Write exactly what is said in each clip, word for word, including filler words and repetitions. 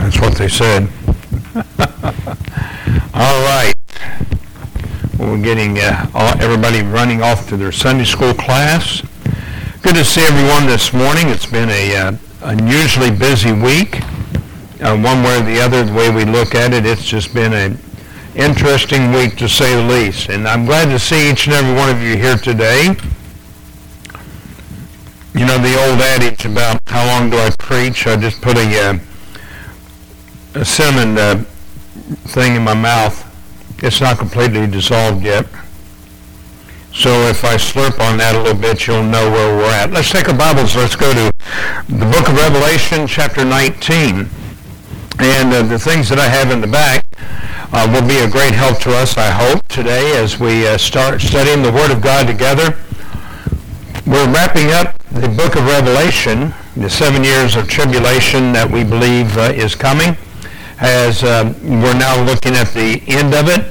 That's what they said. All right. Well, we're getting uh, all, everybody running off to their Sunday school class. Good to see everyone this morning. It's been a uh, unusually busy week. Uh, one way or the other, the way we look at it, it's just been an interesting week to say the least. And I'm glad to see each and every one of you here today. You know the old adage about how long do I preach? I just put a, uh, a cinnamon uh, thing in my mouth. It's not completely dissolved yet. So if I slurp on that a little bit, you'll know where we're at. Let's take our Bibles. Let's go to the book of Revelation, chapter nineteen. And uh, the things that I have in the back uh, will be a great help to us, I hope, today as we uh, start studying the Word of God together. We're wrapping up the book of Revelation, the seven years of tribulation that we believe uh, is coming, as uh, we're now looking at the end of it.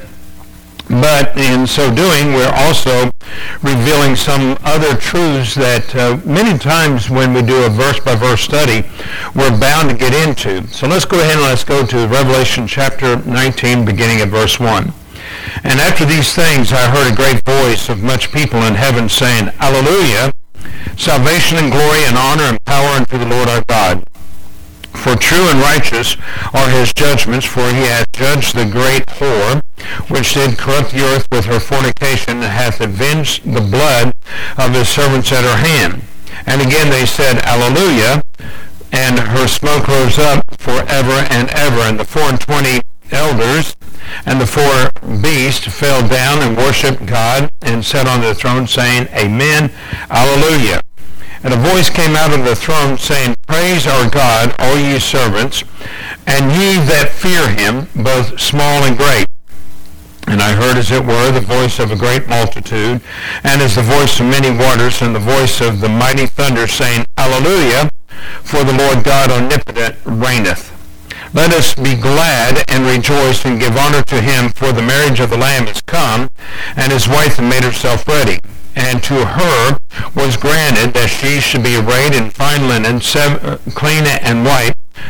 But in so doing, we're also revealing some other truths that uh, many times when we do a verse-by-verse study, we're bound to get into. So let's go ahead and let's go to Revelation chapter nineteen, beginning at verse one. And after these things I heard a great voice of much people in heaven saying, Alleluia! Salvation and glory and honor and power unto the Lord our God. For true and righteous are his judgments, for he hath judged the great whore, which did corrupt the earth with her fornication, and hath avenged the blood of his servants at her hand. And again they said, Alleluia! And her smoke rose up forever and ever. And the four and twenty elders and the four beasts fell down and worshipped God and sat on the throne, saying, Amen, Alleluia. And a voice came out of the throne, saying, Praise our God, all ye servants, and ye that fear him, both small and great. And I heard, as it were, the voice of a great multitude, and as the voice of many waters, and the voice of the mighty thunder, saying, Alleluia, for the Lord God omnipotent reigneth. Let us be glad and rejoice and give honor to him, for the marriage of the Lamb is come, and his wife hath made herself ready. And to her was granted that she should be arrayed in fine linen, sev- clean and white,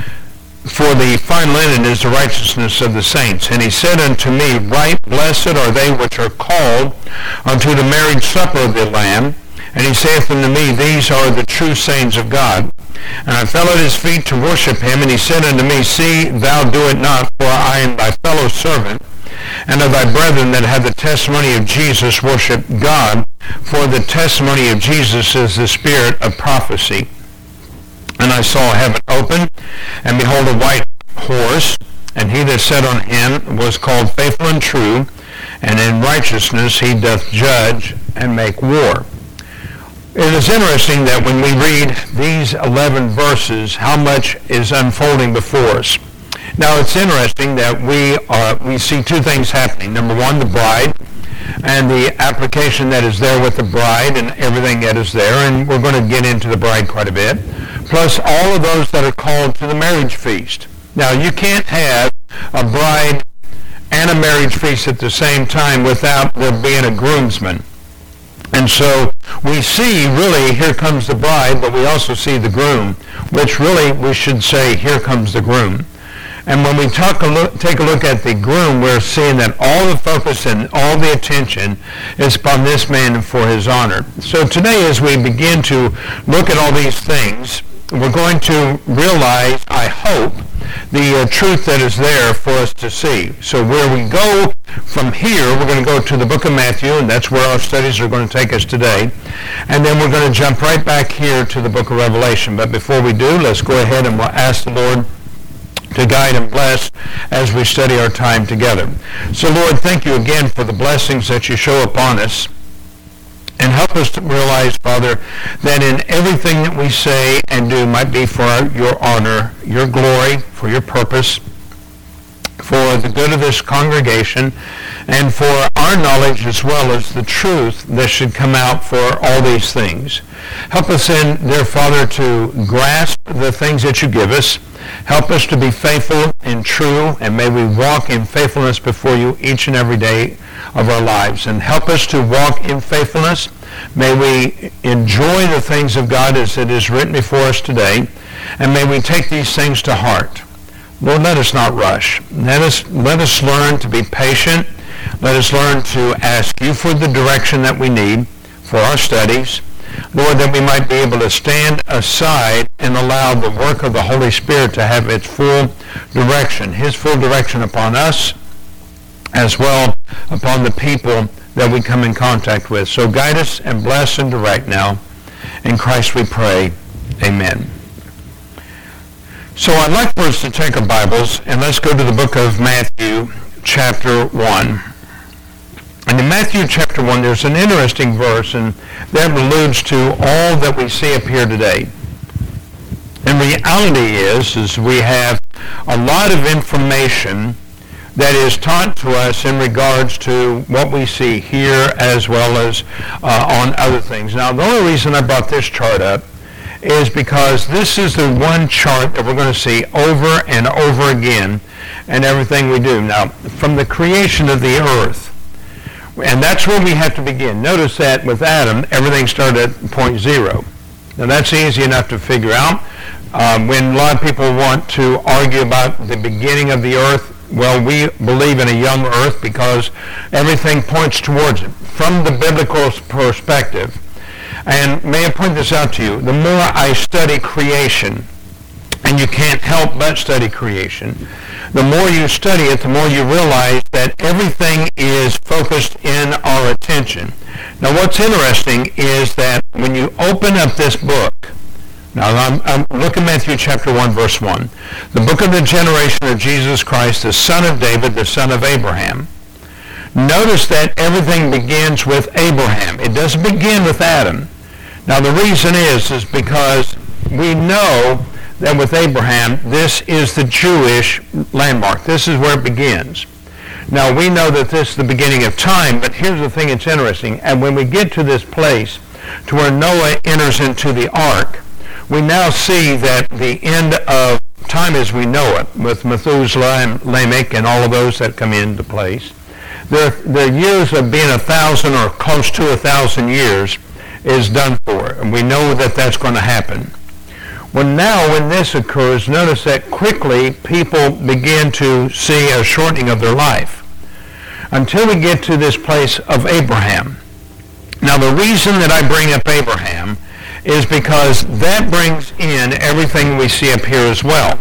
for the fine linen is the righteousness of the saints. And he said unto me, Right blessed are they which are called unto the marriage supper of the Lamb. And he saith unto me, These are the true sayings of God. And I fell at his feet to worship him, and he said unto me, See, thou do it not, for I am thy fellow servant, and of thy brethren that have the testimony of Jesus worship God, for the testimony of Jesus is the spirit of prophecy. And I saw heaven open, and behold a white horse, and he that sat on him was called Faithful and True, and in righteousness he doth judge and make war. It is interesting that when we read these eleven verses, how much is unfolding before us. Now, it's interesting that we are, we see two things happening. Number one, the bride, and the application that is there with the bride and everything that is there, and we're going to get into the bride quite a bit, plus all of those that are called to the marriage feast. Now, you can't have a bride and a marriage feast at the same time without there being a groomsman. And so we see, really, here comes the bride, but we also see the groom, which really we should say, here comes the groom. And when we talk a look, take a look at the groom, we're seeing that all the focus and all the attention is upon this man for his honor. So today, as we begin to look at all these things, we're going to realize, I hope, the uh, truth that is there for us to see. So where we go from here, we're going to go to the book of Matthew, and that's where our studies are going to take us today. And then we're going to jump right back here to the book of Revelation. But before we do, let's go ahead and we'll ask the Lord to guide and bless as we study our time together. So Lord, thank you again for the blessings that you show upon us. And help us to realize, Father, that in everything that we say and do might be for our, your honor, your glory, for your purpose, for the good of this congregation, and for our knowledge as well as the truth that should come out for all these things. Help us in, dear Father, to grasp the things that you give us. Help us to be faithful and true, and may we walk in faithfulness before you each and every day of our lives. And help us to walk in faithfulness. May we enjoy the things of God as it is written before us today, and may we take these things to heart. Lord, let us not rush. Let us, let us learn to be patient. Let us learn to ask you for the direction that we need for our studies. Lord, that we might be able to stand aside and allow the work of the Holy Spirit to have its full direction, his full direction upon us, as well upon the people that we come in contact with. So guide us and bless and direct now. In Christ we pray. Amen. So I'd like for us to take our Bibles and let's go to the book of Matthew, chapter one. And in Matthew chapter one, there's an interesting verse, and that alludes to all that we see up here today. And reality is, is we have a lot of information that is taught to us in regards to what we see here as well as uh, on other things. Now, the only reason I brought this chart up is because this is the one chart that we're going to see over and over again in everything we do. Now, from the creation of the earth, and that's where we have to begin. Notice that with Adam, everything started at point zero. Now, that's easy enough to figure out. Um, when a lot of people want to argue about the beginning of the earth, well, we believe in a young earth because everything points towards it from the biblical perspective. And may I point this out to you, the more I study creation, and you can't help but study creation, the more you study it, the more you realize that everything is focused in our attention. Now, what's interesting is that when you open up this book, now I'm, I'm looking at Matthew chapter one, verse one, the book of the generation of Jesus Christ, the son of David, the son of Abraham. Notice that everything begins with Abraham. It doesn't begin with Adam. Now, the reason is, is because we know that with Abraham, this is the Jewish landmark. This is where it begins. Now, we know that this is the beginning of time, but here's the thing that's interesting. And when we get to this place to where Noah enters into the ark, we now see that the end of time as we know it, with Methuselah and Lamech and all of those that come into place, the, the years of being a thousand or close to a thousand years is done for. And we know that that's going to happen. Well, now when this occurs, notice that quickly people begin to see a shortening of their life until we get to this place of Abraham. Now, the reason that I bring up Abraham is because that brings in everything we see up here as well.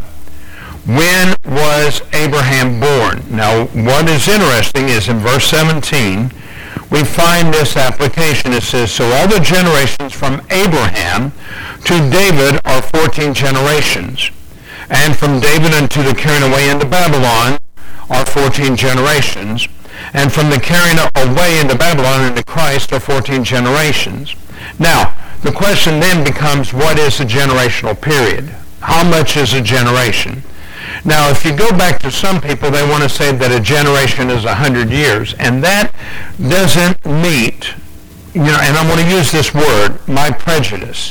When was Abraham born? Now, what is interesting is in verse seventeen, we find this application. It says, so all the generations from Abraham to David are fourteen generations. And from David unto the carrying away into Babylon are fourteen generations. And from the carrying away into Babylon into Christ are fourteen generations. Now, the question then becomes, what is a generational period? How much is a generation? Now, if you go back to some people, they want to say that a generation is one hundred years, and that doesn't meet, you know, and I'm going to use this word, my prejudice.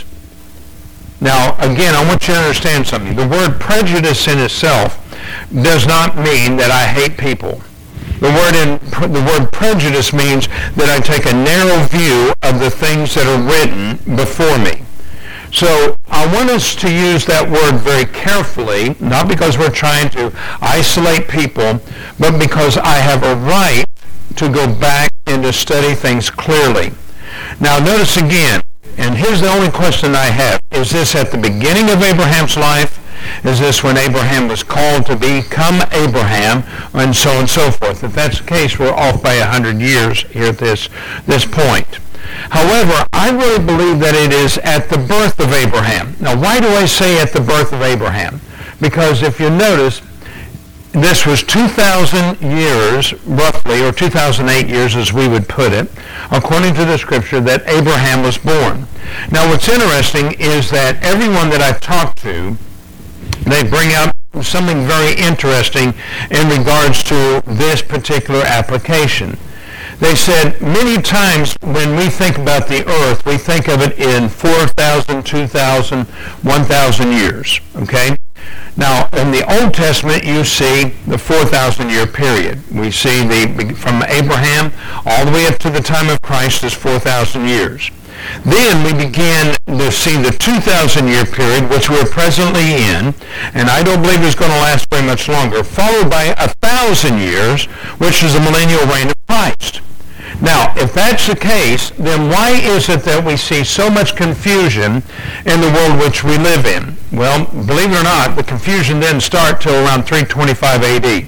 Now, again, I want you to understand something. The word prejudice in itself does not mean that I hate people. The word in the word prejudice means that I take a narrow view of the things that are written before me. So I want us to use that word very carefully, not because we're trying to isolate people, but because I have a right to go back and to study things clearly. Now notice again, and here's the only question I have, is this at the beginning of Abraham's life? Is this when Abraham was called to become Abraham, and so on and so forth? If that's the case, we're off by one hundred years here at this, this point. However, I really believe that it is at the birth of Abraham. Now, why do I say at the birth of Abraham? Because if you notice, this was two thousand years, roughly, or two thousand eight years as we would put it, according to the scripture, that Abraham was born. Now, what's interesting is that everyone that I've talked to, they bring up something very interesting in regards to this particular application. They said many times when we think about the earth, we think of it in four thousand, two thousand, one thousand years, okay? Now, in the Old Testament, you see the four thousand year period. We see the from Abraham all the way up to the time of Christ is four thousand years. Then we begin to see the two thousand year period, which we're presently in, and I don't believe it's going to last very much longer, followed by a thousand years, which is the millennial reign of Christ. Now, if that's the case, then why is it that we see so much confusion in the world which we live in? Well, believe it or not, the confusion didn't start till around three twenty-five A D.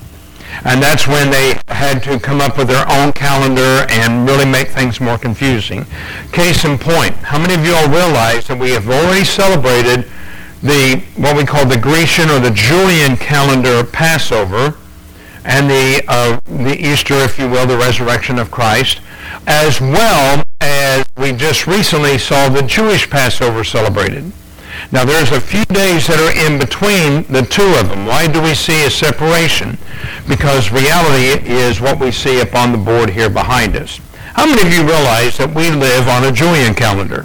And that's when they had to come up with their own calendar and really make things more confusing. Case in point, how many of you all realize that we have already celebrated the what we call the Grecian or the Julian calendar Passover, and the uh, the Easter, if you will, the resurrection of Christ, as well as we just recently saw the Jewish Passover celebrated. Now, there's a few days that are in between the two of them. Why do we see a separation? Because reality is what we see up on the board here behind us. How many of you realize that we live on a Julian calendar?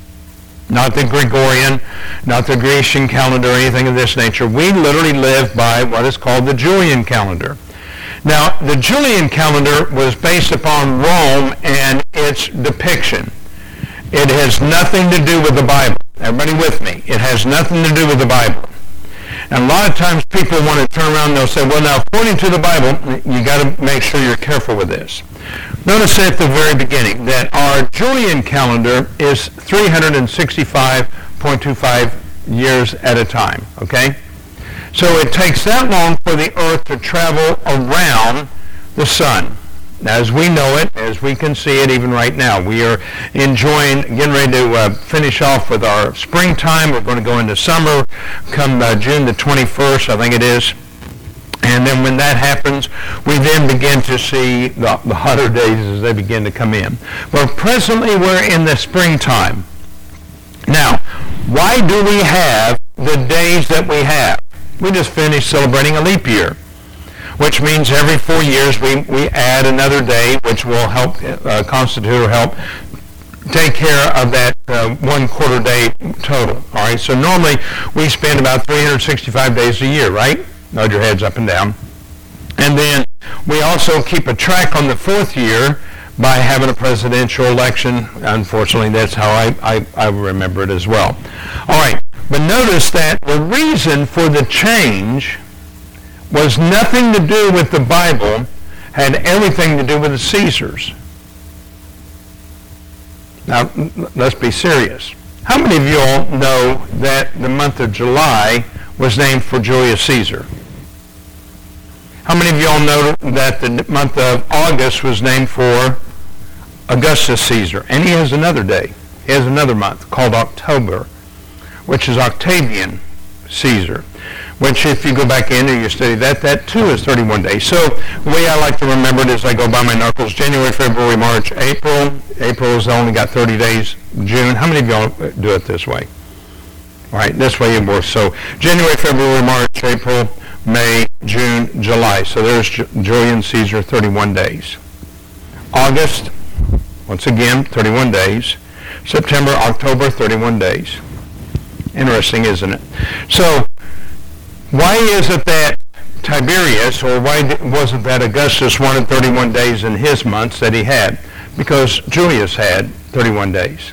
Not the Gregorian, not the Grecian calendar, or anything of this nature. We literally live by what is called the Julian calendar. Now, the Julian calendar was based upon Rome and its depiction. It has nothing to do with the Bible. Everybody with me? It has nothing to do with the Bible. And a lot of times people want to turn around and they'll say, well, now, according to the Bible, you got to make sure you're careful with this. Notice at the very beginning that our Julian calendar is three hundred sixty-five point two five years at a time, okay? So it takes that long for the earth to travel around the sun. As we know it, as we can see it even right now, we are enjoying, getting ready to uh, finish off with our springtime. We're going to go into summer come uh, June the twenty-first, I think it is. And then when that happens, we then begin to see the, the hotter days as they begin to come in. Well, presently we're in the springtime. Now, why do we have the days that we have? We just finished celebrating a leap year, which means every four years we, we add another day, which will help uh, constitute or help take care of that uh, one quarter day total. All right, so normally we spend about three hundred sixty-five days a year, right? Nod your heads up and down. And then we also keep a track on the fourth year by having a presidential election. Unfortunately, that's how I, I, I remember it as well. All right, but notice that the reason for the change was nothing to do with the Bible, had everything to do with the Caesars. Now, let's be serious. How many of you all know that the month of July was named for Julius Caesar? How many of you all know that the month of August was named for Augustus Caesar? And he has another day. He has another month called October, which is Octavian Caesar, which if you go back in and you study that, that too is thirty-one days. So the way I like to remember it is I go by my knuckles, January, February, March, April. April's only got thirty days. June. How many of y'all do it this way? All right, this way it works. So January, February, March, April, May, June, July. So there's Julian Caesar, thirty-one days. August, once again, thirty-one days. September, October, thirty-one days. Interesting, isn't it? So why is it that Tiberius, or why wasn't that Augustus wanted thirty-one days in his months that he had? Because Julius had thirty-one days.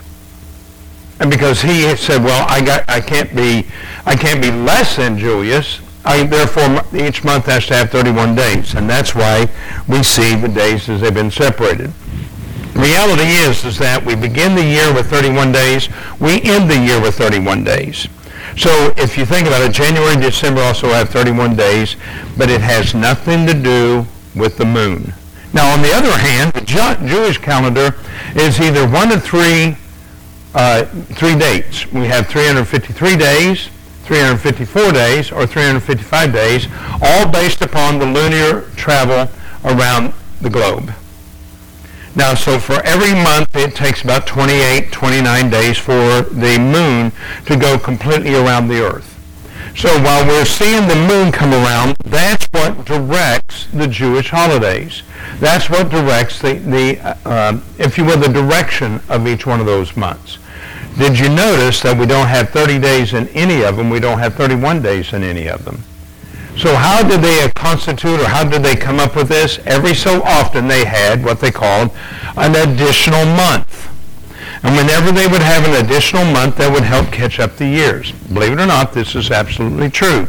And because he said, well, I got, I can't be, I can't be less than Julius. I, therefore, each month has to have thirty-one days, and that's why we see the days as they've been separated. Reality is, is that we begin the year with thirty-one days. We end the year with thirty-one days. So if you think about it, January and December also have thirty-one days, but it has nothing to do with the moon. Now, on the other hand, the Ju- Jewish calendar is either one of three, uh, three dates. We have three hundred fifty-three days, three hundred fifty-four days, or three hundred fifty-five days, all based upon the lunar travel around the globe. Now, so for every month, it takes about twenty-eight, twenty-nine days for the moon to go completely around the earth. So while we're seeing the moon come around, that's what directs the Jewish holidays. That's what directs the, the uh, if you will, the direction of each one of those months. Did you notice that we don't have thirty days in any of them? We don't have thirty-one days in any of them. So how did they constitute, or how did they come up with this? Every so often they had what they called an additional month. And whenever they would have an additional month, that would help catch up the years. Believe it or not, this is absolutely true.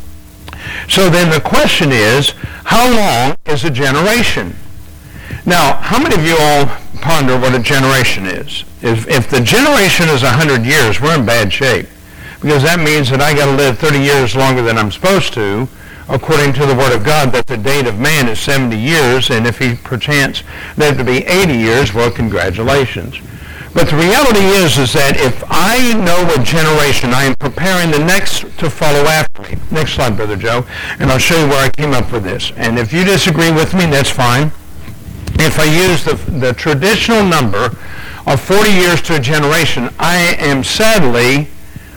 So then the question is, how long is a generation? Now, how many of you all ponder what a generation is? If, if the generation is one hundred years, we're in bad shape. Because that means that I got to live thirty years longer than I'm supposed to, according to the Word of God, that the date of man is seventy years, and if he perchance lived to be eighty years, well, congratulations. But the reality is, is that if I know a generation, I am preparing the next to follow after me. Next slide, Brother Joe, and I'll show you where I came up with this. And if you disagree with me, that's fine. If I use the, the traditional number of forty years to a generation, I am sadly,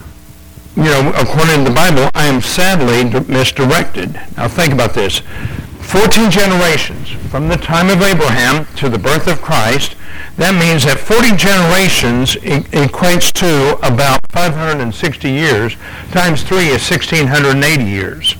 you know, according to the Bible, I am sadly misdirected. Now think about this. fourteen generations from the time of Abraham to the birth of Christ. That means that forty generations e- equates to about five hundred sixty years. Times three is one thousand six hundred eighty years.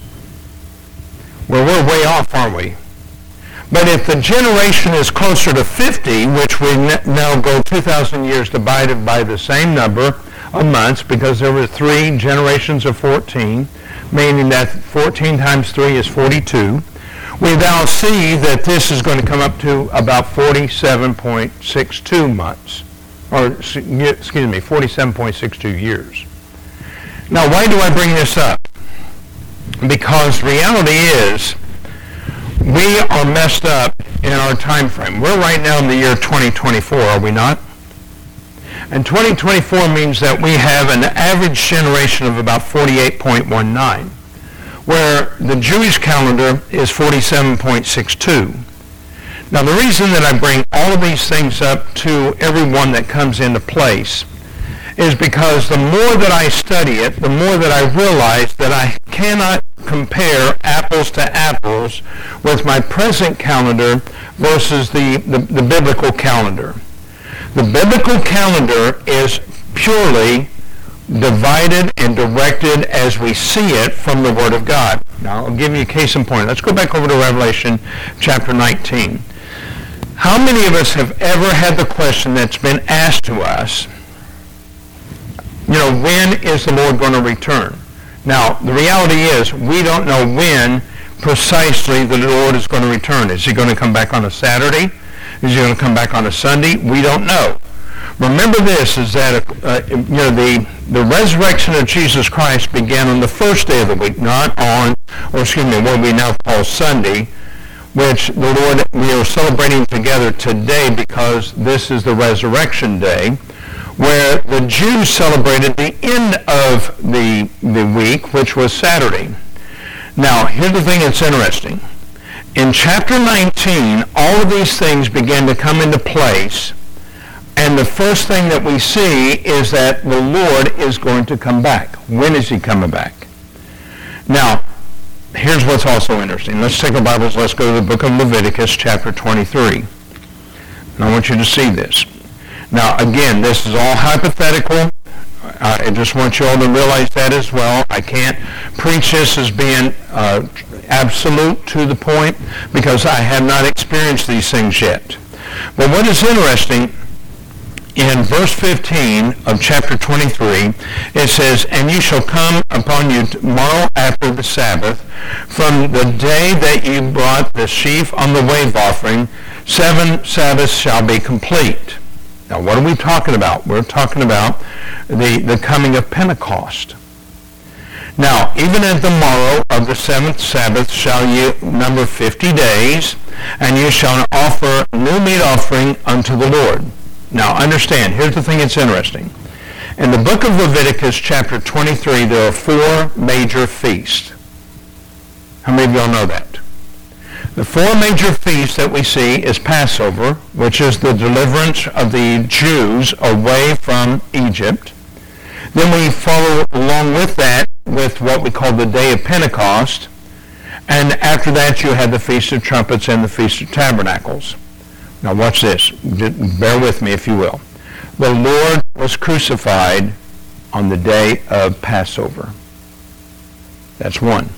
Well, we're way off, aren't we? But if the generation is closer to fifty, which we now go two thousand years divided by the same number of months, because there were three generations of fourteen, meaning that fourteen times three is forty-two, we now see that this is going to come up to about forty-seven point six two months, or excuse me, forty-seven point six two years. Now, why do I bring this up? Because reality is, we are messed up in our time frame. We're right now in the year twenty twenty-four, are we not? And twenty twenty-four means that we have an average generation of about forty-eight point one nine, where the Jewish calendar is forty-seven point six two. Now, the reason that I bring all of these things up to everyone that comes into place is because the more that I study it, the more that I realize that I cannot compare apples to apples with my present calendar versus the, the, the biblical calendar. The biblical calendar is purely divided and directed as we see it from the Word of God. Now, I'll give you a case in point. Let's go back over to Revelation chapter nineteen. How many of us have ever had the question that's been asked to us, you know, when is the Lord going to return? Now, the reality is we don't know when precisely the Lord is going to return. Is he going to come back on a Saturday? Is he going to come back on a Sunday? We don't know. Remember this, is that uh, you know the, the resurrection of Jesus Christ began on the first day of the week, not on, or excuse me, what we now call Sunday, which the Lord, we are celebrating together today because this is the resurrection day, where the Jews celebrated the end of the, the week, which was Saturday. Now, here's the thing that's interesting. In chapter nineteen, all of these things began to come into place, and the first thing that we see is that the Lord is going to come back. When is he coming back? Now, here's what's also interesting. Let's take our Bibles, let's go to the book of Leviticus, chapter twenty-three. And I want you to see this. Now, again, this is all hypothetical. I just want you all to realize that as well. I can't preach this as being uh, absolute to the point because I have not experienced these things yet. But what is interesting, in verse fifteen of chapter twenty-three, it says, "And you shall come upon you tomorrow after the Sabbath, from the day that you brought the sheaf on the wave offering, seven Sabbaths shall be complete." Now, what are we talking about? We're talking about the, the coming of Pentecost. Now, even at the morrow of the seventh Sabbath shall you number fifty days, and you shall offer new meat offering unto the Lord. Now, understand, here's the thing that's interesting. In the book of Leviticus, chapter twenty-three, there are four major feasts. How many of y'all know that? The four major feasts that we see is Passover, which is the deliverance of the Jews away from Egypt. Then we follow along with that with what we call the Day of Pentecost. And after that, you had the Feast of Trumpets and the Feast of Tabernacles. Now watch this. Bear with me, if you will. The Lord was crucified on the day of Passover. That's one.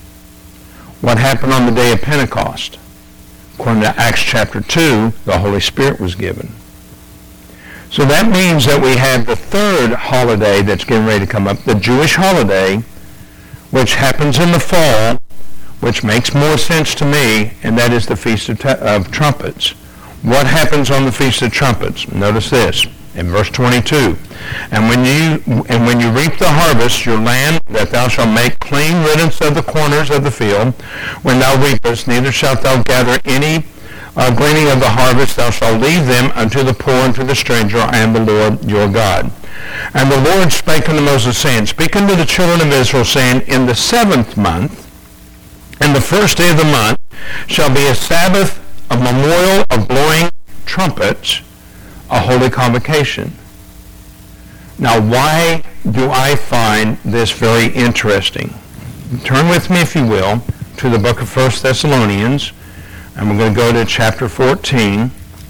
What happened on the day of Pentecost? According to Acts chapter two, the Holy Spirit was given. So that means that we have the third holiday that's getting ready to come up, the Jewish holiday, which happens in the fall, which makes more sense to me, and that is the Feast of, T- of Trumpets. What happens on the Feast of Trumpets? Notice this in verse twenty-two. And when you and when you reap the harvest, your land that thou shalt make clean riddance of the corners of the field, when thou reapest, neither shalt thou gather any uh, gleaning of the harvest, thou shalt leave them unto the poor and to the stranger, and the Lord your God. And the Lord spake unto Moses, saying, Speak unto the children of Israel, saying, In the seventh month, and the first day of the month, shall be a Sabbath, a memorial of blowing trumpets, a holy convocation. Now, why do I find this very interesting? Turn with me, if you will, to the book of First Thessalonians, and we're going to go to chapter fourteen.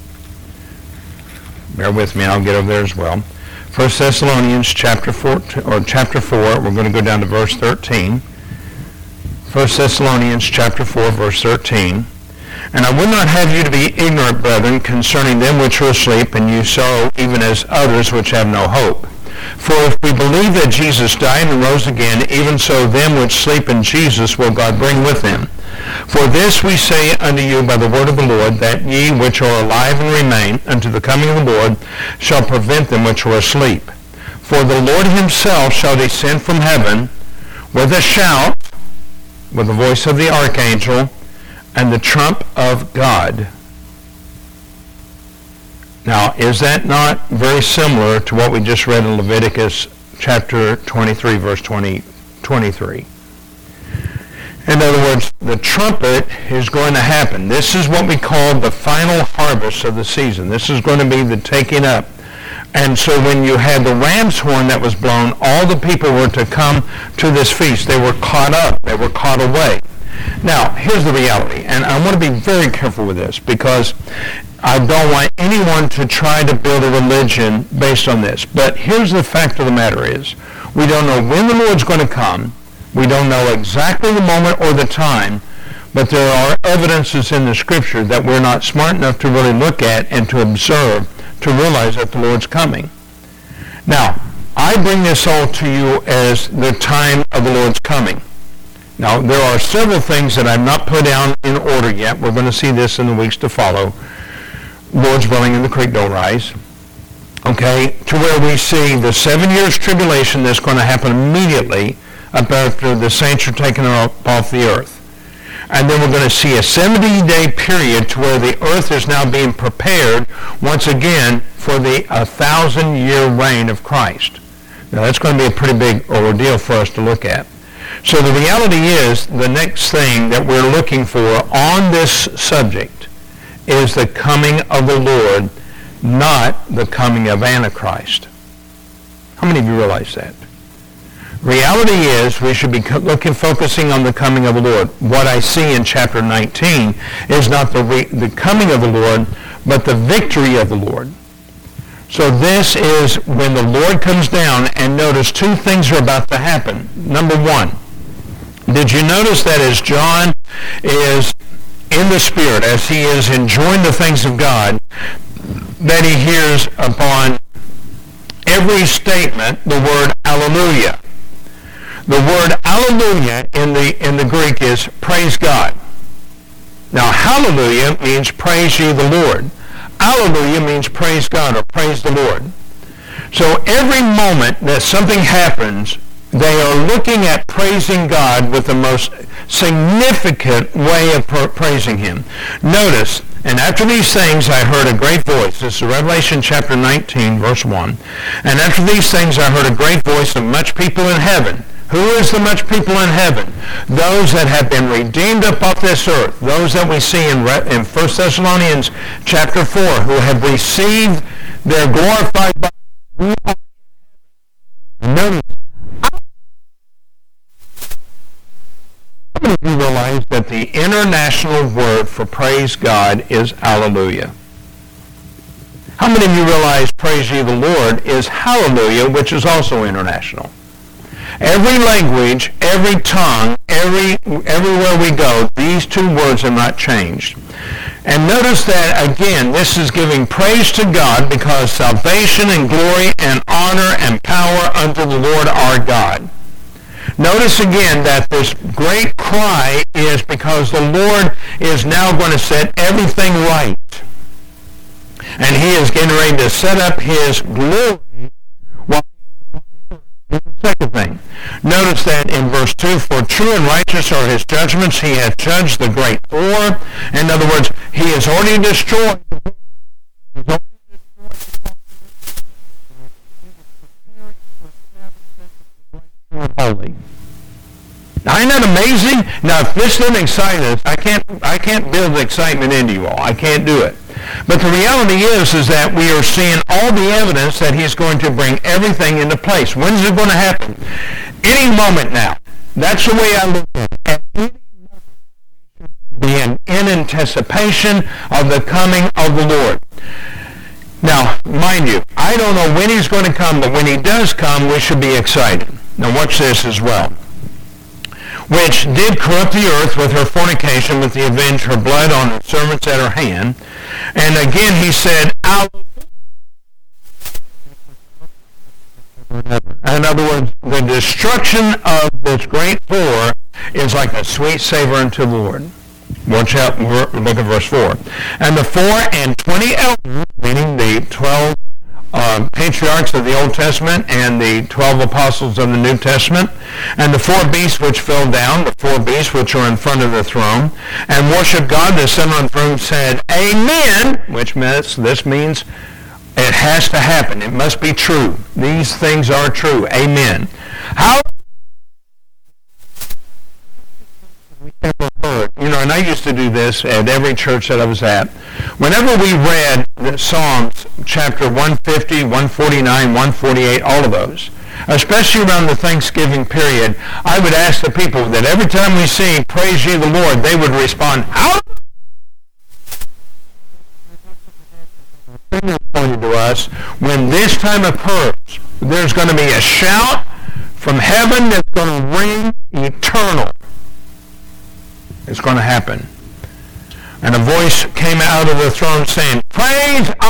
Bear with me, I'll get over there as well. First Thessalonians chapter four, or chapter four, we're going to go down to verse thirteen. First Thessalonians chapter four, verse thirteen. And I would not have you to be ignorant, brethren, concerning them which are asleep, and you so, even as others which have no hope. For if we believe that Jesus died and rose again, even so them which sleep in Jesus will God bring with him. For this we say unto you by the word of the Lord, that ye which are alive and remain unto the coming of the Lord shall prevent them which are asleep. For the Lord himself shall descend from heaven with a shout, with the voice of the archangel, and the trump of God. Now, is that not very similar to what we just read in Leviticus chapter twenty-three, verse twenty, twenty-three? In other words, the trumpet is going to happen. This is what we call the final harvest of the season. This is going to be the taking up. And so when you had the ram's horn that was blown, all the people were to come to this feast. They were caught up. They were caught away. Now, here's the reality, and I want to be very careful with this because I don't want anyone to try to build a religion based on this. But here's the fact of the matter is, we don't know when the Lord's going to come. We don't know exactly the moment or the time, but there are evidences in the Scripture that we're not smart enough to really look at and to observe to realize that the Lord's coming. Now, I bring this all to you as the time of the Lord's coming. Now, there are several things that I've not put down in order yet. We're going to see this in the weeks to follow. Lord's willing and the creek don't rise. Okay, to where we see the seven years tribulation that's going to happen immediately after the saints are taken off, off the earth. And then we're going to see a seventy-day period to where the earth is now being prepared once again for the a thousand-year reign of Christ. Now, that's going to be a pretty big ordeal for us to look at. So the reality is, the next thing that we're looking for on this subject is the coming of the Lord, not the coming of Antichrist. How many of you realize that? Reality is, we should be looking, focusing on the coming of the Lord. What I see in chapter nineteen is not the, re- the coming of the Lord, but the victory of the Lord. So this is when the Lord comes down, and notice two things are about to happen. Number one, did you notice that as John is in the Spirit, as he is enjoying the things of God, that he hears upon every statement the word Alleluia. The word Alleluia in the in the Greek is praise God. Now, hallelujah means praise ye the Lord. Alleluia means praise God or praise the Lord. So every moment that something happens, they are looking at praising God with the most significant way of pra- praising him. Notice, and after these things I heard a great voice. This is Revelation chapter nineteen, verse one. And after these things I heard a great voice of much people in heaven. Who is the much people in heaven? Those that have been redeemed up off this earth. Those that we see in, in First Thessalonians chapter four, who have received their glorified body. We are in heaven. How many of you realize that the international word for praise God is Alleluia? How many of you realize praise ye the Lord is Hallelujah, which is also international? Every language, every tongue, every everywhere we go, these two words are not changed. And notice that, again, this is giving praise to God because salvation and glory and honor and power unto the Lord our God. Notice again that this great cry is because the Lord is now going to set everything right. And he is getting ready to set up his glory. The second thing, notice that in verse two, for true and righteous are his judgments. He hath judged the great whore. In other words, he has already destroyed the whore. Holy. Now, isn't that amazing? Now, if this didn't excite us, I can't, I can't build excitement into you all. I can't do it. But the reality is, is that we are seeing all the evidence that he's going to bring everything into place. When is it going to happen? Any moment now. That's the way I look at it. At any moment, we should be in, in anticipation of the coming of the Lord. Now, mind you, I don't know when he's going to come, but when he does come, we should be excited. Now, watch this as well. Which did corrupt the earth with her fornication, with the avenge her blood on her servants at her hand. And again he said, out. In other words, the destruction of this great whore is like a sweet savor unto the Lord. Watch out, look at verse four. And the four and twenty elders, meaning the twelve Uh, patriarchs of the Old Testament and the twelve apostles of the New Testament, and the four beasts which fell down, the four beasts which are in front of the throne, and worshiped God, the center on the throne said, Amen, which means, this means it has to happen. It must be true. These things are true. Amen. How we ever heard, you know, and I used to do this at every church that I was at. Whenever we read the Psalms, chapter one fifty, one forty-nine, one forty-eight, all of those, especially around the Thanksgiving period, I would ask the people that every time we sing, Praise Ye the Lord, they would respond, How? Pointed to us, when this time occurs, there's going to be a shout from heaven that's going to ring eternal. It's going to happen. And a voice came out of the throne saying, Praise our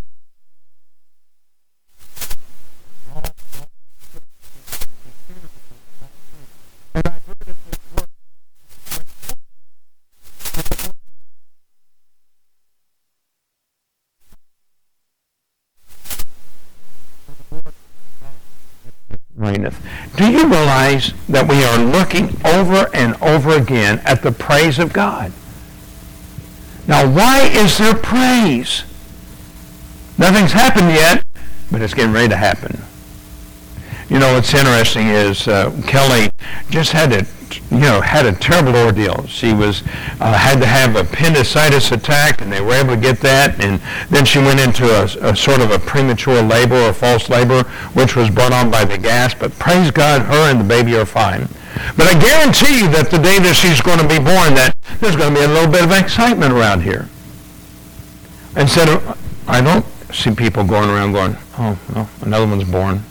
reigneth. Do you realize that we are looking over and over again at the praise of God? Now, why is there praise? Nothing's happened yet, but it's getting ready to happen. You know, what's interesting is uh, Kelly just had a, you know, had a terrible ordeal. She was uh, had to have appendicitis attack, and they were able to get that. And then she went into a, a sort of a premature labor or false labor, which was brought on by the gas. But praise God, her and the baby are fine. But I guarantee you that the day that she's going to be born, that there's going to be a little bit of excitement around here. Instead of, I don't see people going around going, oh, no, another one's born.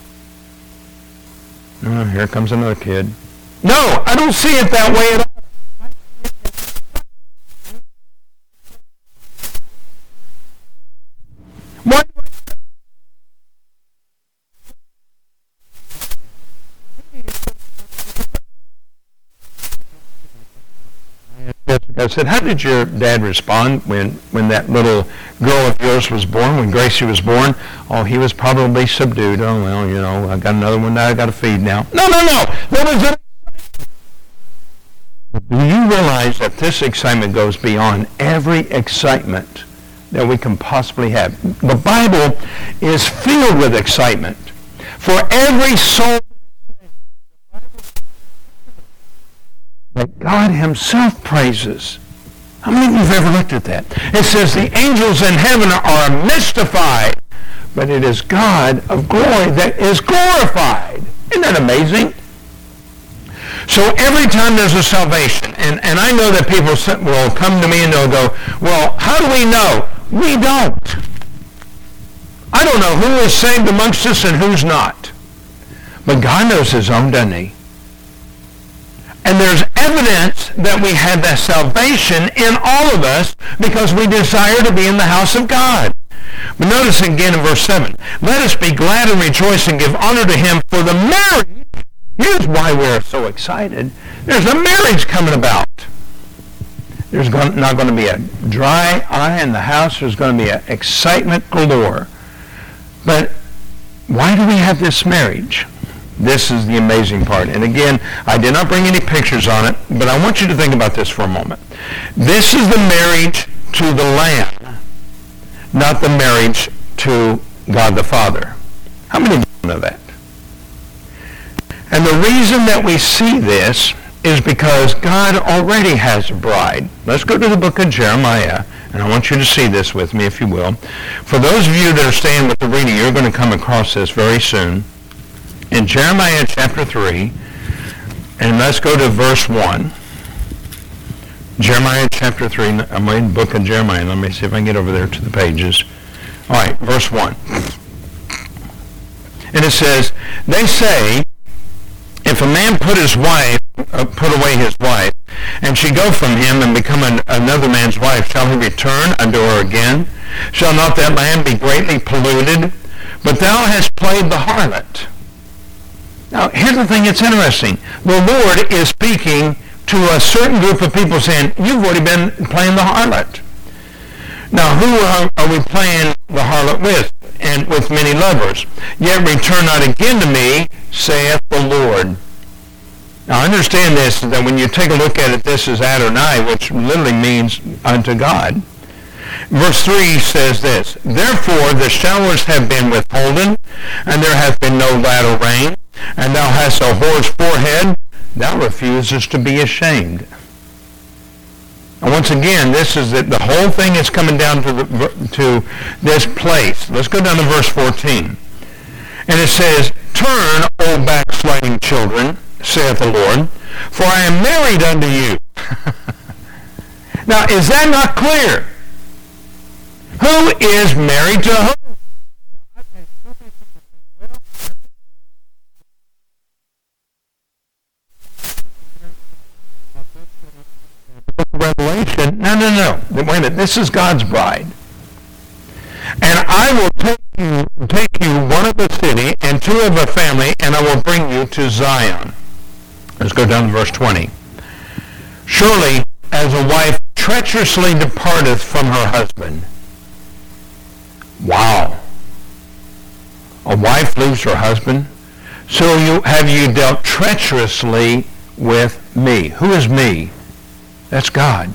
Oh, here comes another kid. No, I don't see it that way at all. Why do I I said, how did your dad respond when, when that little girl of yours was born, when Gracie was born? Oh, he was probably subdued. Oh, well, you know, I got another one now I got to feed now. No, no, no. There was an excitement. Do you realize that this excitement goes beyond every excitement that we can possibly have? The Bible is filled with excitement. For every soul that God himself praises. How many of you have ever looked at that? It says the angels in heaven are mystified, but it is God of glory that is glorified. Isn't that amazing? So every time there's a salvation, and, and I know that people will come to me and they'll go, well, how do we know? We don't. I don't know who is saved amongst us and who's not. But God knows his own, doesn't he? And there's evidence that we have that salvation in all of us because we desire to be in the house of God. But notice again in verse seven, let us be glad and rejoice and give honor to him for the marriage. Here's why we're so excited. There's a marriage coming about. There's not going to be a dry eye in the house. There's going to be an excitement galore. But why do we have this marriage? This is the amazing part. And again, I did not bring any pictures on it, but I want you to think about this for a moment. This is the marriage to the Lamb, not the marriage to God the Father. How many of you know that? And the reason that we see this is because God already has a bride. Let's go to the book of Jeremiah, and I want you to see this with me, if you will. For those of you that are staying with the reading, you're going to come across this very soon. In Jeremiah chapter three, and let's go to verse one. Jeremiah chapter three, I'm in the book of Jeremiah. Let me see if I can get over there to the pages. All right, verse one. And it says, they say, if a man put his wife, uh, put away his wife, and she go from him and become an, another man's wife, shall he return unto her again? Shall not that land be greatly polluted? But thou hast played the harlot. Now, here's the thing that's interesting. The Lord is speaking to a certain group of people saying, you've already been playing the harlot. Now, who are, are we playing the harlot with? And with many lovers. Yet return not again to me, saith the Lord. Now, understand this, that when you take a look at it, this is Adonai, which literally means unto God. Verse three says this, therefore the showers have been withholden, and there hath been no latter rain, and thou hast a whore's forehead, thou refusest to be ashamed. And once again, this is that the whole thing is coming down to, the, to this place. Let's go down to verse fourteen. And it says, turn, O backsliding children, saith the Lord, for I am married unto you. Now, is that not clear? Who is married to whom? Revelation. No, no, no. Wait a minute. This is God's bride. And I will take you, take you one of the city and two of a family, and I will bring you to Zion. Let's go down to verse twenty. Surely, as a wife treacherously departeth from her husband. Wow. A wife leaves her husband. So you have you dealt treacherously with me. Who is me? That's God.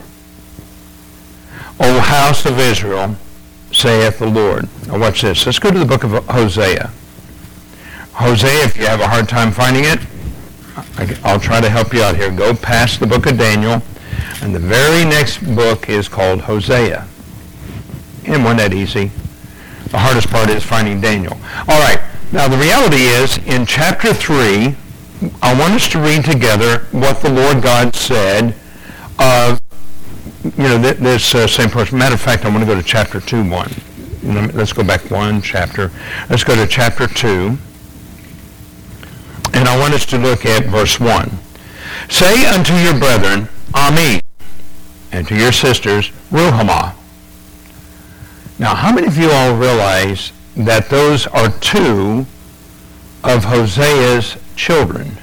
O house of Israel, saith the Lord. Now watch this. Let's go to the book of Hosea. Hosea, if you have a hard time finding it, I'll try to help you out here. Go past the book of Daniel, and the very next book is called Hosea. It wasn't that easy. The hardest part is finding Daniel. All right. Now the reality is, in chapter three, I want us to read together what the Lord God said of, you know, this uh, same person. Matter of fact, I want to go to chapter two, one. Let's go back one chapter. Let's go to chapter two. And I want us to look at verse one. Say unto your brethren, Ami, and to your sisters, Ruhamah. Now, how many of you all realize that those are two of Hosea's children?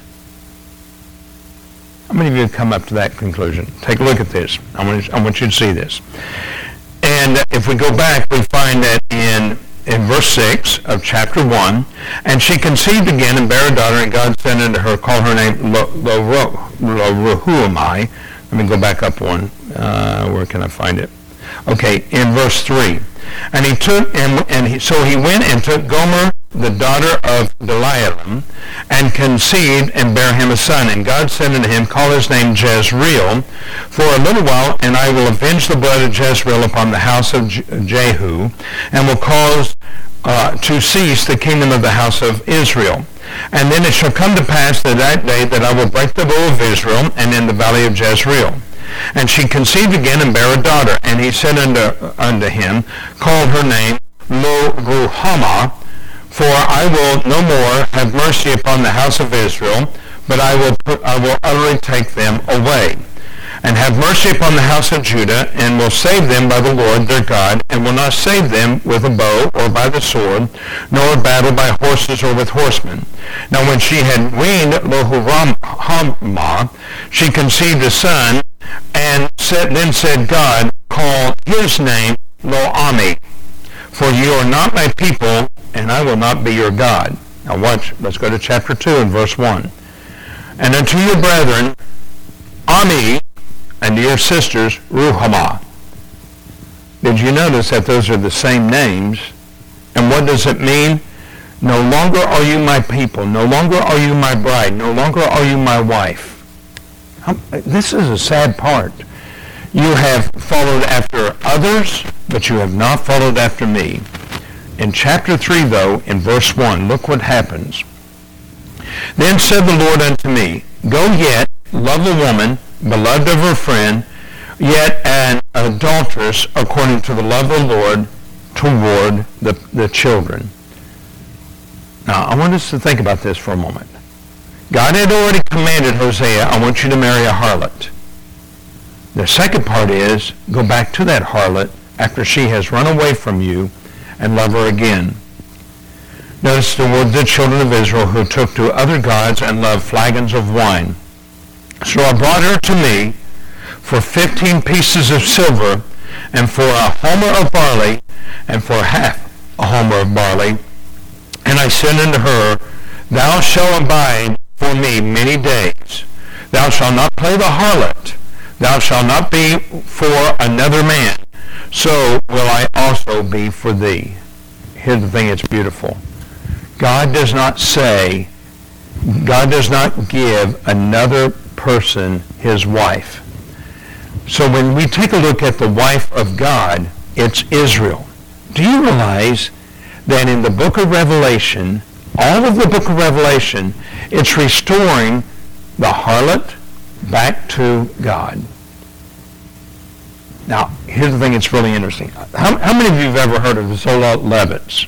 How many of you have come up to that conclusion? Take a look at this. I want, you, I want you to see this. And if we go back, we find that in, in verse six of chapter one, and she conceived again and bare a daughter, and God said unto her, call her name Lo-Ruhamah. Let me go back up one. Uh, where can I find it? Okay, in verse three. And he took, and, and he, so he went and took Gomer, the daughter of Delilah, and conceived and bare him a son. And God said unto him, call his name Jezreel, for a little while, and I will avenge the blood of Jezreel upon the house of Jehu, and will cause uh, to cease the kingdom of the house of Israel. And then it shall come to pass that that day that I will break the bow of Israel, and in the valley of Jezreel. And she conceived again and bare a daughter. And he said unto, unto him, call her name Lo-Ruhamah, for I will no more have mercy upon the house of Israel, but I will put, I will utterly take them away, and have mercy upon the house of Judah, and will save them by the Lord their God, and will not save them with a bow or by the sword, nor battle by horses or with horsemen. Now when she had weaned Lo-ruhamah, she conceived a son, and said, then said God, call his name Lo-ammi, for you are not my people, and I will not be your God. Now watch, let's go to chapter two and verse one. And unto your brethren, Ammi, and to your sisters, Ruhamah. Did you notice that those are the same names? And what does it mean? No longer are you my people. No longer are you my bride. No longer are you my wife. This is a sad part. You have followed after others, but you have not followed after me. In chapter three, though, in verse one, look what happens. Then said the Lord unto me, go yet, love a woman, beloved of her friend, yet an adulteress according to the love of the Lord toward the, the children. Now, I want us to think about this for a moment. God had already commanded Hosea, I want you to marry a harlot. The second part is, go back to that harlot after she has run away from you and love her again. Notice the word, the children of Israel who took to other gods and loved flagons of wine. So I brought her to me for fifteen pieces of silver, and for a homer of barley, and for half a homer of barley. And I said unto her, thou shalt abide for me many days. Thou shalt not play the harlot. Thou shalt not be for another man. So will I also be for thee. Here's the thing that's beautiful. God does not say, God does not give another person his wife. So when we take a look at the wife of God, it's Israel. Do you realize that in the book of Revelation, all of the book of Revelation, it's restoring the harlot back to God? Now, here's the thing that's really interesting. How, how many of you have ever heard of Zola Levitz?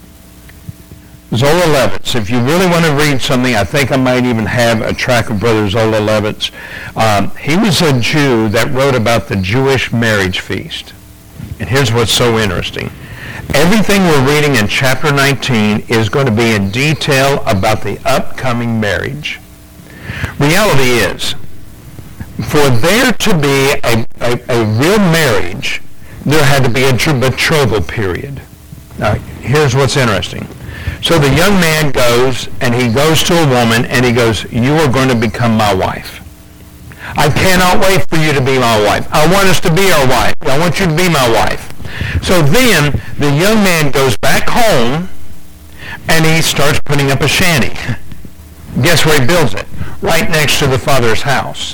Zola Levitz. If you really want to read something, I think I might even have a track of Brother Zola Levitz. Um, he was a Jew that wrote about the Jewish marriage feast. And here's what's so interesting. Everything we're reading in chapter nineteen is going to be in detail about the upcoming marriage. Reality is, for there to be a, a, a real marriage, there had to be a betrothal period. Now, here's what's interesting. So the young man goes, and he goes to a woman, and he goes, you are going to become my wife. I cannot wait for you to be my wife. I want us to be our wife. I want you to be my wife. So then the young man goes back home, and he starts putting up a shanty. Guess where he builds it? Right next to the father's house.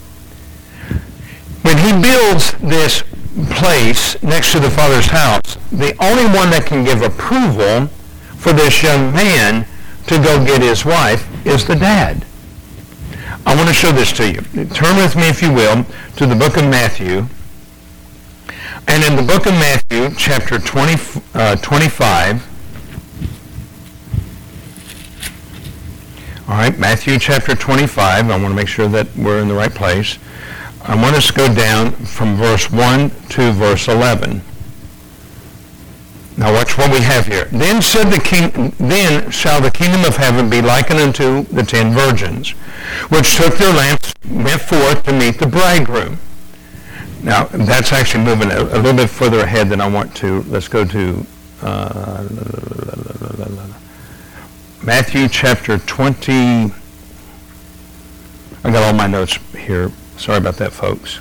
When he builds this place next to the father's house, the only one that can give approval for this young man to go get his wife is the dad. I want to show this to you. Turn with me, if you will, to the book of Matthew. And in the book of Matthew, chapter twenty, uh, twenty-five, all right, Matthew chapter twenty-five, I want to make sure that we're in the right place. I want us to go down from verse one to verse eleven. Now watch what we have here. Then said the king, then shall the kingdom of heaven be likened unto the ten virgins, which took their lamps, went forth to meet the bridegroom. Now that's actually moving a, a little bit further ahead than I want to. Let's go to uh, Matthew chapter twenty. I got all my notes here. Sorry about that, folks.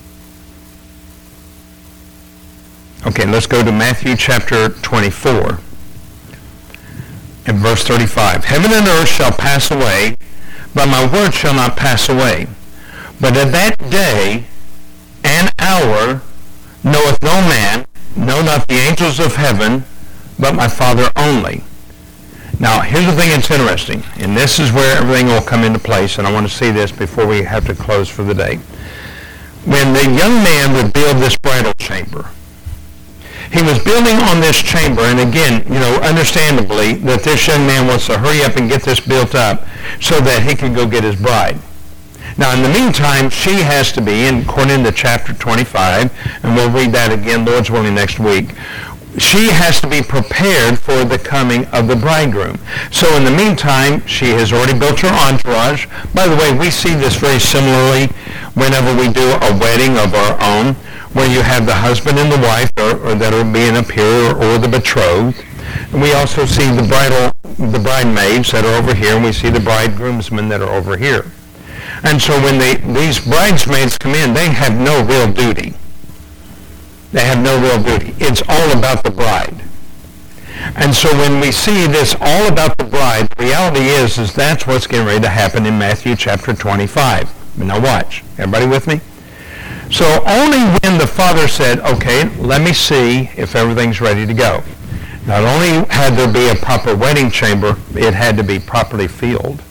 Okay, let's go to Matthew chapter twenty-four and verse thirty-five. Heaven and earth shall pass away, but my word shall not pass away. But at that day and hour knoweth no man, no, not the angels of heaven, but my Father only. Now, here's the thing that's interesting, and this is where everything will come into place, and I want to see this before we have to close for the day. When the young man would build this bridal chamber, he was building on this chamber, and again, you know, understandably, that this young man wants to hurry up and get this built up. so that he can go get his bride. Now, in the meantime, she has to be, according to chapter twenty-five, and we'll read that again, Lord's willing, next week, she has to be prepared for the coming of the bridegroom. So in the meantime, she has already built her entourage. By the way, we see this very similarly whenever we do a wedding of our own, where you have the husband and the wife, or, or that are being up here, or, or the betrothed. And we also see the bridal, the bridesmaids that are over here, and we see the bridegroomsmen that are over here. And so when they, these bridesmaids come in, they have no real duty. They have no real duty. It's all about the bride. And so when we see this all about the bride, the reality is, is that's what's getting ready to happen in Matthew chapter twenty-five. Now watch. Everybody with me? So only when the Father said, okay, let me see if everything's ready to go. Not only had there be a proper wedding chamber, it had to be properly filled.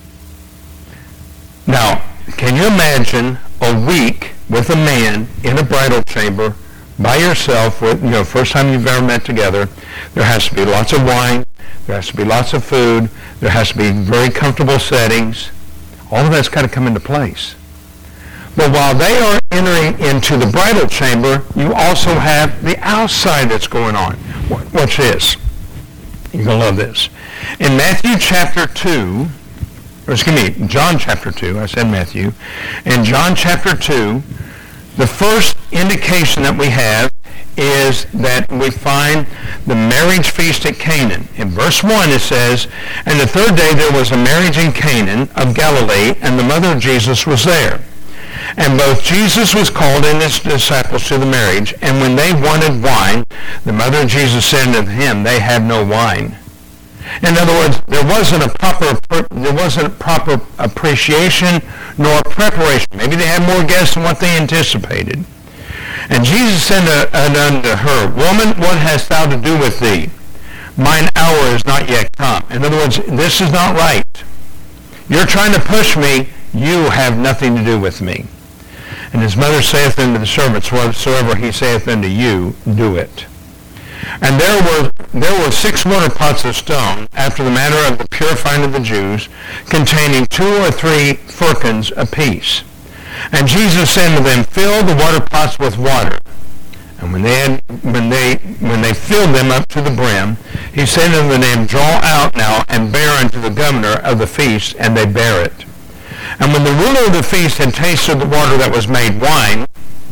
Now, can you imagine a week with a man in a bridal chamber by yourself, with, you know, first time you've ever met together? There has to be lots of wine, there has to be lots of food, there has to be very comfortable settings. All of that's got to come into place. But while they are entering into the bridal chamber, you also have the outside that's going on. Watch this. You're going to love this. In Matthew chapter two, or excuse me, John chapter two, I said Matthew. In John chapter two, the first indication that we have is that we find the marriage feast at Canaan. In verse one it says, and the third day there was a marriage in Canaan of Galilee, and the mother of Jesus was there. And both Jesus was called and his disciples to the marriage, and when they wanted wine, the mother of Jesus said unto him, they have no wine. In other words, there wasn't a proper there wasn't a proper appreciation nor preparation. Maybe they had more guests than what they anticipated. And Jesus said unto her, woman, what hast thou to do with thee? Mine hour is not yet come. In other words, this is not right. You're trying to push me. You have nothing to do with me. And his mother saith unto the servants, whatsoever he saith unto you, do it. And there were there were six water pots of stone, after the manner of the purifying of the Jews, containing two or three firkins apiece. And Jesus said to them, fill the water pots with water. And when they had, when they when they filled them up to the brim, he said unto them, draw out now and bear unto the governor of the feast, and they bare it. And when the ruler of the feast had tasted the water that was made wine,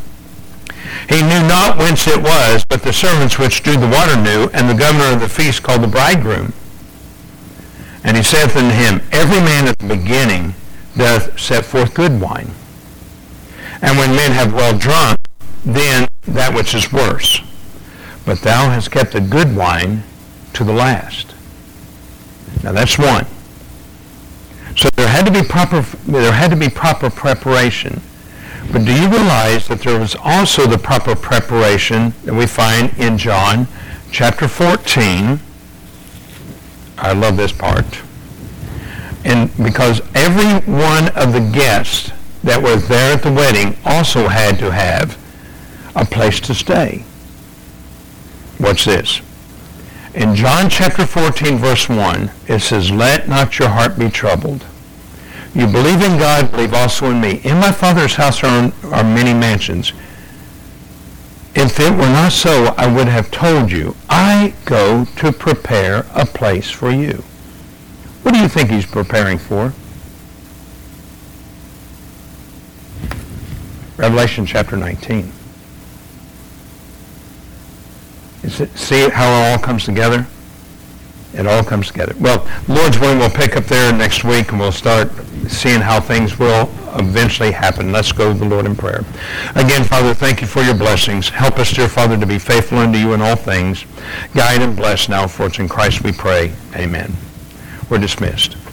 he knew not whence it was, but the servants which drew the water knew, and the governor of the feast called the bridegroom. And he saith unto him, every man at the beginning doth set forth good wine. And when men have well drunk, then that which is worse. But thou hast kept the good wine to the last. Now that's one. So there had to be proper there had to be proper preparation. But do you realize that there was also the proper preparation that we find in John chapter fourteen? I love this part. And because every one of the guests that was there at the wedding also had to have a place to stay. Watch this. In John chapter fourteen, verse one, it says, let not your heart be troubled. You believe in God, believe also in me. In my Father's house are, are many mansions. If it were not so, I would have told you, I go to prepare a place for you. What do you think he's preparing for? Revelation chapter nineteen. Is it, see how it all comes together? It all comes together. Well, Lord's willing, we'll pick up there next week, and we'll start seeing how things will eventually happen. Let's go to the Lord in prayer. Again, Father, thank you for your blessings. Help us, dear Father, to be faithful unto you in all things. Guide and bless now, for it's in Christ we pray. Amen. We're dismissed.